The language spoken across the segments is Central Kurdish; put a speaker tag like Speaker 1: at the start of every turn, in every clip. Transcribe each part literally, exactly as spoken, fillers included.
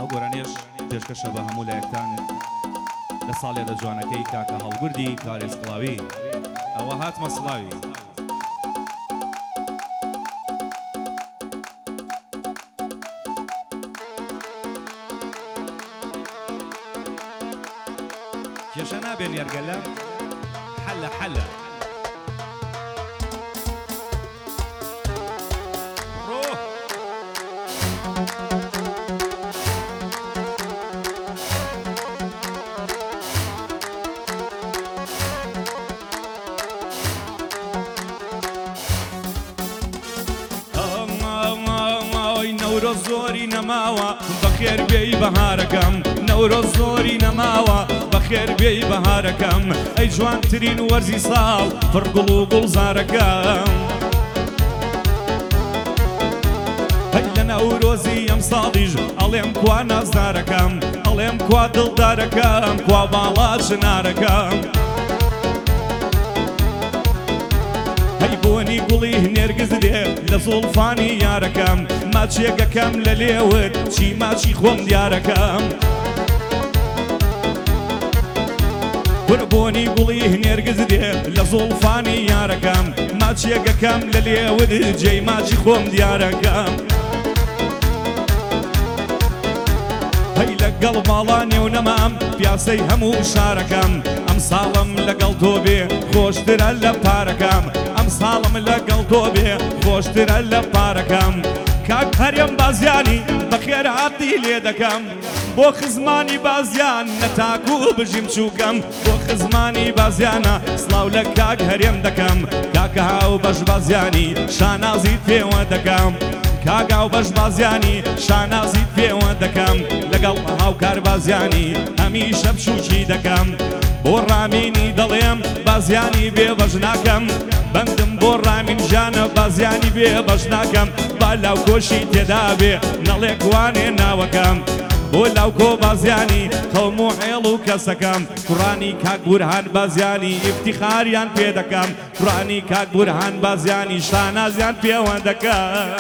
Speaker 1: گۆرانێش پێشکەشە بە هەموو لایەکتان لە ساڵێرە جوانەکەی کاکە هەڵگوردی کارێسکڵاوی ئەوە هاتمە سڵاوی کێشە نابێن یارگەلە حەلە حەلە نەورۆ زۆری نەماوە بەخێر بێی بەهارەکەم نەورۆ زۆری نەماوە بەخێر بێی بەهارەکەم ئەی جوانترین وەرزی ساڵ پڕگوڵ و گوڵزارەکەم هەی لە نەورۆزی ئەم ساڵیش ئەڵێم کوا نازدارەکەم ئەڵێم کوا دڵدارەکەم کوا باڵا چنارەکەم بۆنی گوڵی هنێرگز دێ لە زوڵفانی یارەکەم ماچێگەکەم لە لێوت چی ماچی خۆم دیارەکەم ورە بۆنی گوڵی هنێرگز دێ لە زوڵفانی یارەکەم ماچێگەکەم لە لێوت جێی ماچی خۆم دیارەکەم هەی لەگەڵ ماڵا نێو نەمام پیاسەی هەموو شارەکەم ئەم ساڵم لەگەڵ تۆ بێ خۆشترە لە پارەکەم ئەم ساڵم لەگەڵ تۆ بێ خۆشترە لە پارەکەم کاک هەرێم بازیانی بەخێر هاتی لێ دەکەم بۆ خزمانی بازیان نەتاکو بژیم چووکەم بۆ خزمانی بازیانە سڵاو لە کاک هەرێم دەکەم کاکە هاو بەش بازیانی شانازیت پێوە دەکەم کاگاو بەش بازیانی شانازیت پێوە دەکەم لەگەڵ هاوکار بازیانی هەمیشە بچووکی دەکەم بۆ ڕامینی دەڵێم بازیانی بێ بەش ناکەم بەندم بۆ ڕامین ژانە بازیانی بێ بەش ناکەم با لاو کۆشی تێدا بێ نەڵێک وانێ ناوەکەم بۆ لاوکۆ بازیانی قەوم و حێڵ و کەسەکەم کوڕانی کاک بورهان بازیانی ئیفتیخاریان پێ دەکەم کوڕانی کاک بورهان بازیانی شانازیان پێوە دەکەم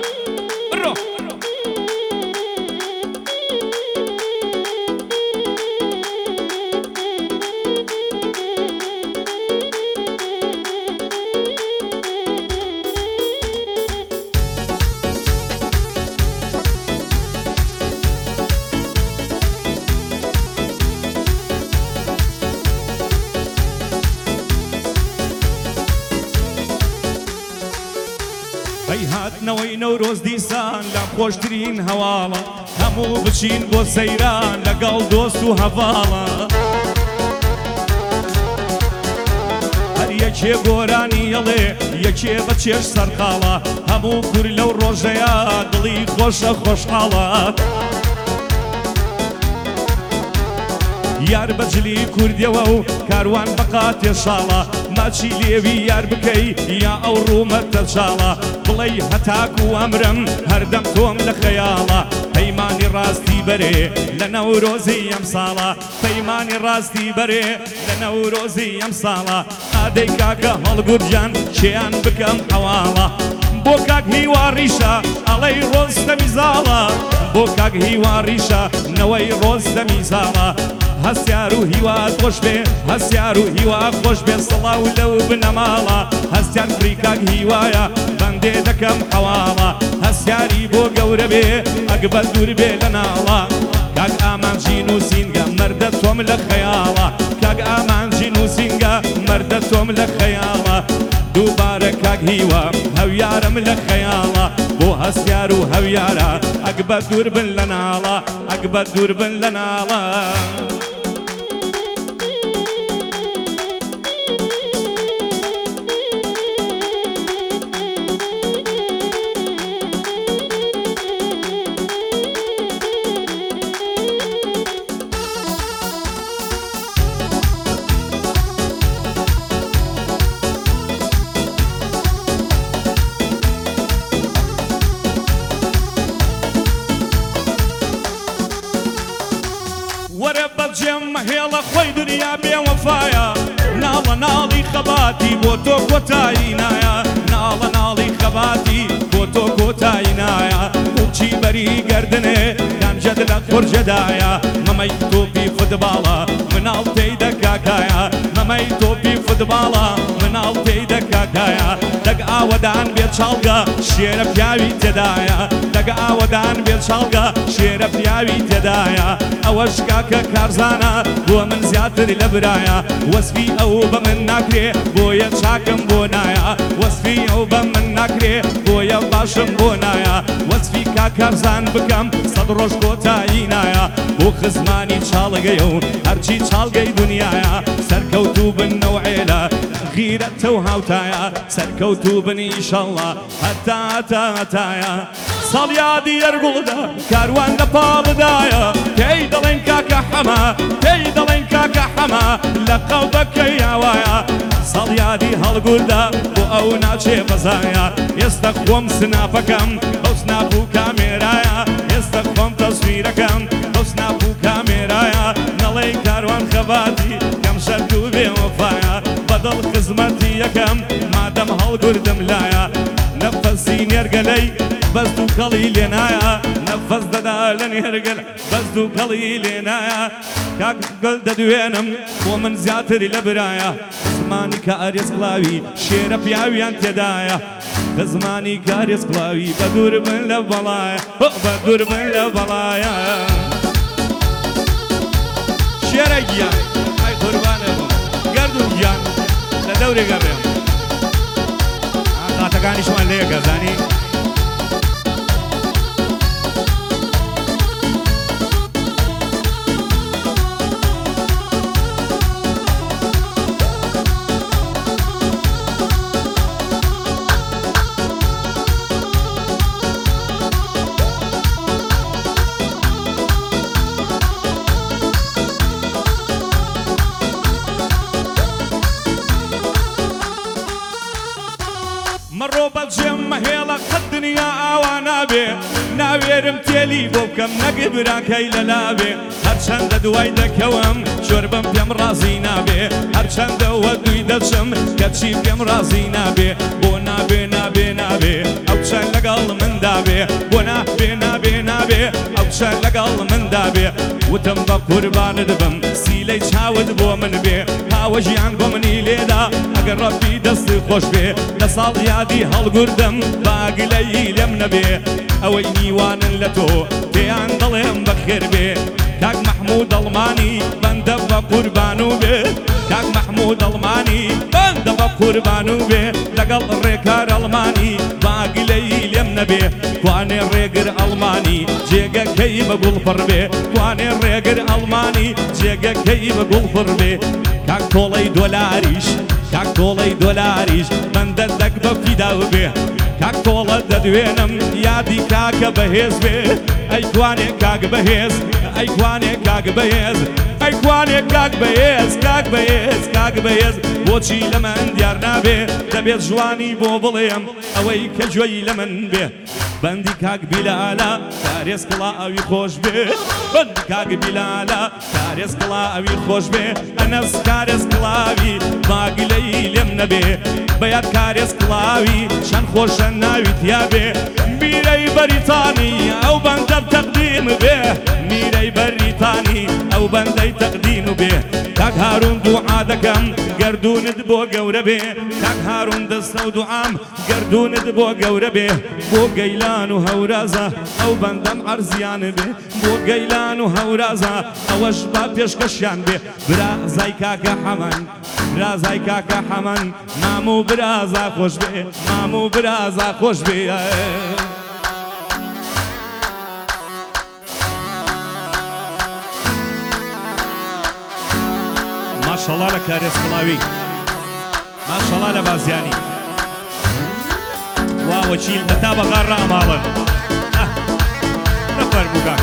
Speaker 1: ئەی هاتنەوەی نەورۆز دیسان لە خۆشترین هەواڵە هەموو بچین بۆ سەیران لەگەڵ دۆست و هەڤاڵە هەر یەکێ گۆرانی هەڵێ یەکێ بە چێش سەرقاڵە هەموو کوور لەو ڕۆژەیە دڵی خۆشە خۆشحاڵە یار بەجلی کوردیەوە و کاروان بەقاتێ شاڵە ماچی لێوی یار بکەی یا ئەو ڕوومەتە چاڵە بڵێ هەتاکو ئەمرم هەردەم تۆم لە خەیاڵە پەیمانی ڕاستی بەرێ لە نەورۆزی ئەم ساڵە پەیمانی ڕاستی بەرێ لە نەورۆزی ئەم ساڵە ئادەی کاکە هەڵگورجان کێیان بکەم حەواڵە بۆ کاک هیواڕیشە ئەڵەی ڕۆستەمی زاڵە بۆ کاک هیواڕیشە نەوەی ڕۆستەمی زاڵە هەستیار و هیوات خۆش بێ هەستیار و هیوا خۆش بێ سڵاو لەو بنەماڵە هەستیار فری کاک هیوایە بەندێ دەکەم حەواڵە هەستیاری بۆ گەورە بێ ئەگبەت دوور بێ لە ناڵە کاک ئامانجین و سینگە مەردە تۆم لە خەیاڵە کاک ئامانجین و سینگە مەردە تۆم لە خەیاڵە دووبارە کاک هیوە هەویارم لە خەیاڵە بۆ هەستیار و هەویارە ئەگبەت دوور بن لە ناڵە ئەگبەت دوور بن لە ناڵە وەرە بەجێم مەهێڵە خۆی دنیا بێوەفایە ناڵە ناڵی خەباتی بۆ تۆ کۆتایی نایە ناڵە ناڵی خەباتی بۆ تۆ کۆتایی نایە هەرچی بەری گەردنێ کامجد لە خورجەدایە مەمەی تۆپی فوتباڵە مناڵ تێیدە کاکایە مەمەی تۆپی فوتباڵە مناڵ تێیدە کاکایە دەگ ئاوەدان بێت چاڵگە شێرە پیاوی تێدایە دەگ ئاوەدان بێت چاڵگە شێرە پیاوی تێدایە ئەوەش کاکە کارزانە بۆ من زیاتر لە برایە وەسفی ئەو بە من ناکرێ بۆیە چاکم بۆ نایە وەسفی ئەو بە من ناکرێ بۆیە باشم بۆ نایە وەسفی کاکارزان بکەم سەد ڕۆژ کۆتایی نایە بۆ خزمانی چاڵگەیە و هەرچی چاڵگەی دنیایە سەرکەوتوو بن نەوعێلە غیرەتە و هاوتایە سەرکەوتوو بن ئیشەڵڵا هەتا هەتا هەتایە ساڵیادی ئەرگوڵدا کاروان لە پاڵدایە پێی دەڵێن کاکە حەما پێی دەڵێن کاکە حەما لە قەڵبەکەی یاوایە ساڵیادی هەڵگوردا بۆ ئەو ناچێ بەزایە ئێستا خۆم سناپەکەم بەو سناپ و کامێرایە ئێستا خۆم تەسویرەکەم بەو سناپ و کامێرایە نەڵێی کاروان خەباتی کەم شەرت و بێوەفایە بەدڵ خزمەتی یەکەم مادەم هەڵگوردم لایە نەفەسی نێرگەلەی بەست و کەڵی لێنایە نەفەس دەدا لە نێرگەل بەست و کەڵی لێنایە کاک گەل دەدوێنم بۆ من زیاتری لە برایە زمانی کارێز قڵاوی شێرە پیاویان تێدایە کە زمانی کارێز قڵاوی بە دوور بن لە بەڵایە بە دوور بن لە بەڵایە شێرە گیان ئای قوربانە بۆ گەردون گیان لە دەورێگە بێم قاتەکانیشمان لێ گەزانی مەڕۆ بەجێم مەهێڵە قەت دنیا ئاوا نابێ ناوێرم تێلی بۆ بکەم نەگە براکەی لەلابێ هەرچەندە دوای دەکەوم شۆر بم پێم ڕازی نابێ هەرچەندە وە دوی دەچم کەچی پێم ڕازی نابێ بۆ نابێ نابێ نابێ ئەو چەند لەگەڵ مندابێ بۆ نابێ نابێ نابێ ئەو چەند لەگەڵ مندابێ وتم بە قوربانت بم سیلەی چاوت بۆ من بێ هاوە ژیان بۆ منی لێدا ئەگەر ڕەبی دەستی خۆش بێ لە ساڵ یادی هەڵگوردم باگلەی لێم نەبێ ئەوەی میوانن لە تۆ پێیان دەڵێم بەخێر بێ کاک مەحموود ئەڵمانی بەندە بە قوربان و بێ کاک مەحموود ئەڵمانی بەندە بە قوربان و بێ لەگەڵ ڕێکار ئەڵمانی باگلەی لێم نەبێ توانێ ڕێگر ئەڵمانی جێگەکەی بە گوڵپڕ بێ توانێ ڕێگر ئەڵمانی جێگەکەی بە گوڵپڕ بێ کاک تۆڵەی دۆلاریش کاک تۆڵەی دۆلاریش بەندە دەک بە فیداو بێ کاک تۆڵە دەدوێنم یادی کاکە بەهێز بێ ئەیتوانێ کاک بەهێز ئەیتوانێ کاک بەهێز ئەیتوانێ کاک بەهێز کاک بەهێز کاک بەهێز بۆچی لە من دیار نابێ دەبێت جوانی بۆ بڵێم ئەوەی کە گوێی لە من بێ بەندی کاک بیلالە کارێز کڵاوی خۆش بێ بەندی کاک بیلالە کارێز کڵاوی خۆش بێ ئەنەس کارێز کڵاوی باگلەی لێم نەبێ بەیاد کارێز کڵاوی چەند خۆشە ناوی تیا بێ میرەی بەریتانی ئەو بەندە تەقدیم بێ میرەی بەریتانی ئەو بەندەی تەقدیم بێ کاک هارون دوعا دەکەم گەردونت بۆ گەورە بێ کاک هارون دەستە و دوعام گەردونت بۆ گەورە بێ بۆ گەیلان و هەورازە ئەو بەندەم عەرزیان بێ بۆ گەیلان و هەورازە ئەوەش با پێشکەشیان بێ برازای کاکە حەمەن برازای کاکە حەمەن مام و برازا خۆش بێ مام و برازا خۆش بێ ماشەڵا لە کارێز کڵاوی ماشەڵا لە بازیانی وا وەکیل هەتا بەغار ڕاماڵن نەفەرموو کاک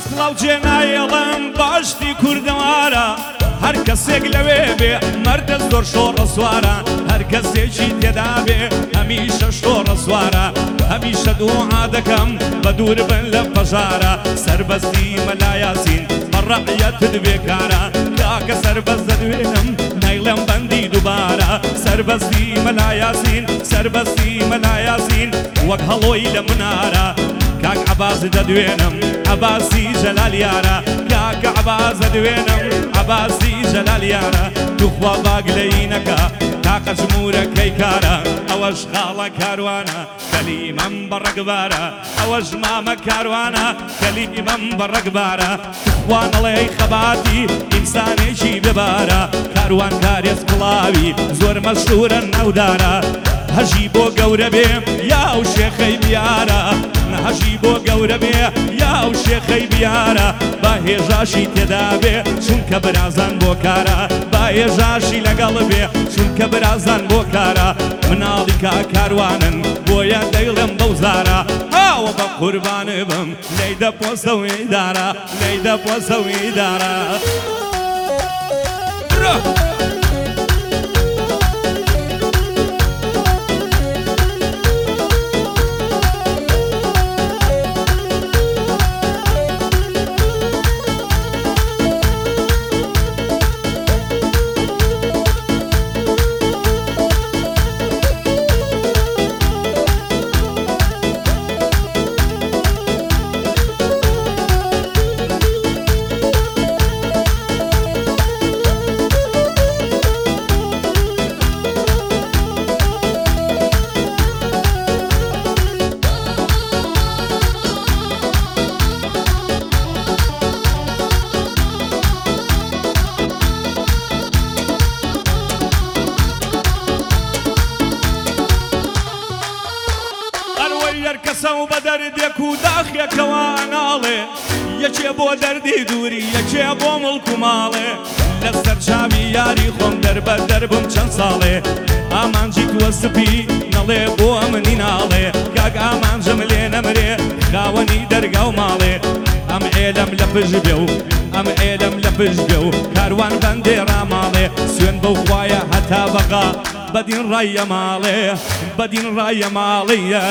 Speaker 1: ئەسڵاو جێنایەڵم باشتی کوردەوارە هەر کەسێک لەوێ بێ مەردە زۆر شۆڕە سوارە هەر کەسێکی تێدا بێ هەمیشە شۆڕە سوارە هەمیشە دوعا دەکەم بە دوور بن لە پەژارە سەربەستی مەلا یاسین بەڕەقیەتت بێکارە کاکە سەربەست دەدوێنم نەیڵێم بەندی دووبارە سەربەستی مەلا یاسین سەربەستی مەلا یاسین وەک هەڵۆی لە منارە کاک عەباس دەدوێنم عەباسی جەلال یارە کاک عەباس دەدوێنم عەباسی جەلال یارە توخوا باگلەیینەکە تاقە ژمورەکەی کارە ئەوەش خاڵە کاروانە کەلیمەم بەڕەگبارە ئەوەش مامە کاروانە کەلیمەم بەڕەگبارە توخوا نەڵێ خەباتی ئینسانێکی ببارە کاروان کارێز کڵاوی زۆر مەشهورە نەودارە هەژی بۆ گەورە بێ یاو شێخەی بیارە هەژی بۆ گەورە بێ یاو شێخەی بیارە با هێژاشی تێدا بێ چونکە برازان بۆ کارە با هێژاشی لەگەڵ بێ چونکە برازان بۆ کارە مناڵی کا کاروانن بۆیە دەیڵم بەو زارە ئاوە بە قوربانە بم لەی دەپۆسەوەی دارە لەی دەپۆسەوەی دارە کەسە و بە دەردێک و داخێکەوە ناڵێ یەکێ بۆ دەردی دووری یەکێ بۆ مڵک و ماڵێ لەسەر چاوی یاری خۆم دەربە دەربم چەند ساڵێ ئامانجی تووە سپی نەڵێ بۆ منی ناڵێ کاک ئامانجم لێ نەمرێ خاوەنی دەرگا و ماڵێ ئەم ئێلەم لە پشت بێ و ئەم ئێلەم لە پشت بێ و کاروان بەندێ ڕاماڵێ سوێن بەو خوایە هەتا بەقا بەدین ڕایە ماڵێ بەدین ڕایە ماڵێ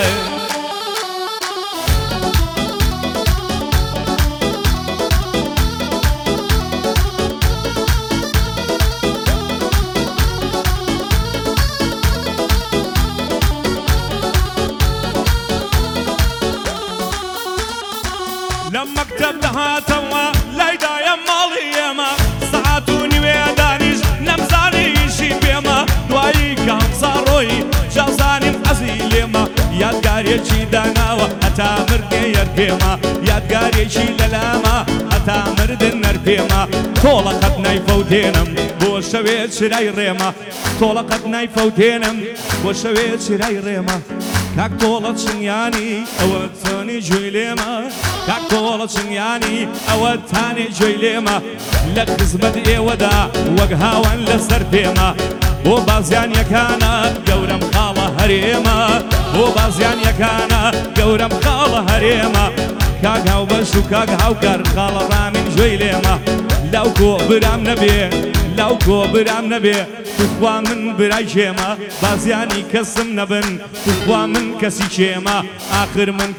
Speaker 1: لە مەکتەب دەهاتەوە لایدایە ماڵی ئێمە سەعات و نیوێ دانیش نەمزانیشی پێمە دوایی کامسا ڕۆی جازانیم حەزی لێمە یادگارێکی داناوە هەتا مردێ یەر پێمە یادگارێکی لەلامە هەتا مردن نەر پێمە تۆڵەقەت نایفەوتێنم بۆ شەوێ چرای ڕێمە تۆڵەقەت نایفەوتێنم بۆ شەوێ چرای ڕێمە کاک تۆڵە چنیانی ئەوە تۆنی گوێی لێمە کاک تۆڵە چنیانی ئەوە تانێ گوێی لێمە لە خزمەت ئێوەدا وەک هاوان لەسەر پێمە بۆ بازیانیەکانە گەورەم خاڵە هەرێمە بۆ بازیانیەکانە گەورەم خاڵە هەرێمە کاک هاوبەش و کاک هاوکەر خاڵە ڕامین گوێی لێمە لەو کۆ برام نەبێ لەو کۆ برام نەبێ توخوا من برای کێمە بازیانی کەسم نەبن توخوا من کەسی کێمە ئاخر من